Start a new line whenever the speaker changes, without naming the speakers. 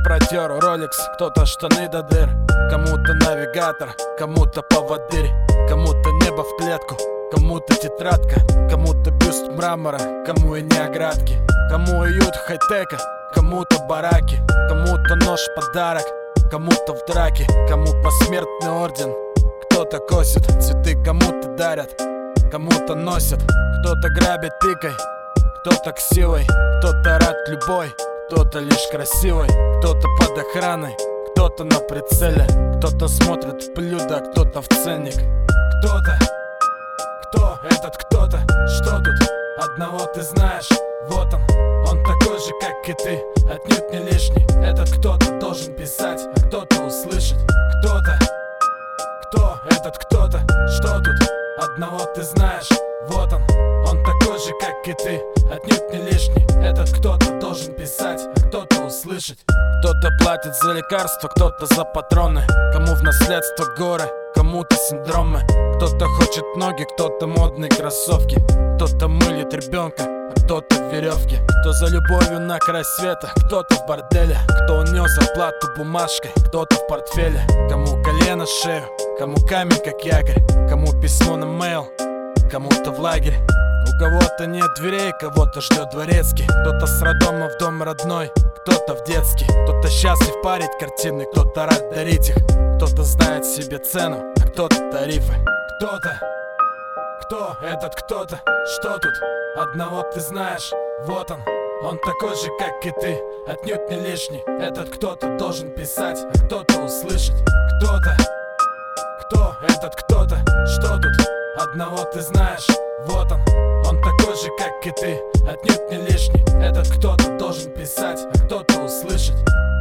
протер Rolex, кто-то штаны до дыр. Кому-то навигатор, кому-то поводырь. Кому-то небо в клетку, кому-то тетрадка. Кому-то бюст мрамора, кому и не оградки. Кому уют хай-тека, кому-то бараки. Кому-то нож подарок, кому-то в драке. Кому посмертный орден, кто-то косит. Цветы кому-то дарят, кому-то носят. Кто-то грабит тыкой, кто-то ксивой. Кто-то рад любой, кто-то лишь красивой. Кто-то под охраной, кто-то на прицеле. Кто-то смотрит в блюдо, кто-то в ценник. Кто-то, кто этот кто-то? Что тут? Одного ты знаешь, вот он такой же, как и ты, отнюдь не лишний. Этот кто-то должен писать, а кто-то услышать. Кто-то, кто этот кто-то? Что тут? Одного ты знаешь, вот он такой же, как и ты, отнюдь не лишний. Этот кто-то должен писать, а кто-то услышать. Кто-то платит за лекарства, кто-то за патроны. Кому в наследство горы, кому-то синдромы. Кто-то хочет ноги, кто-то модные кроссовки. Кто-то мылит ребенка, а кто-то в веревке. Кто за любовью на край света, кто-то в борделе. Кто унес зарплату бумажкой, кто-то в портфеле. Кому колено, шею, кому камень, как якорь. Кому письмо на мейл, кому-то в лагерь. У кого-то нет дверей, кого-то ждет дворецкий. Кто-то с роддома в дом родной, кто-то в детский. Кто-то счастлив парить картины, кто-то рад дарить их. Кто-то знает себе цену, а кто-то тарифы. Кто-то, кто этот кто-то? Что тут? Одного ты знаешь, вот он такой же, как и ты, отнюдь не лишний. Этот кто-то должен писать, а кто-то услышать. Кто-то, кто этот кто-то? Что тут? Одного ты знаешь, вот он такой же, как и ты, отнюдь не лишний. Этот кто-то должен писать, а кто-то услышать.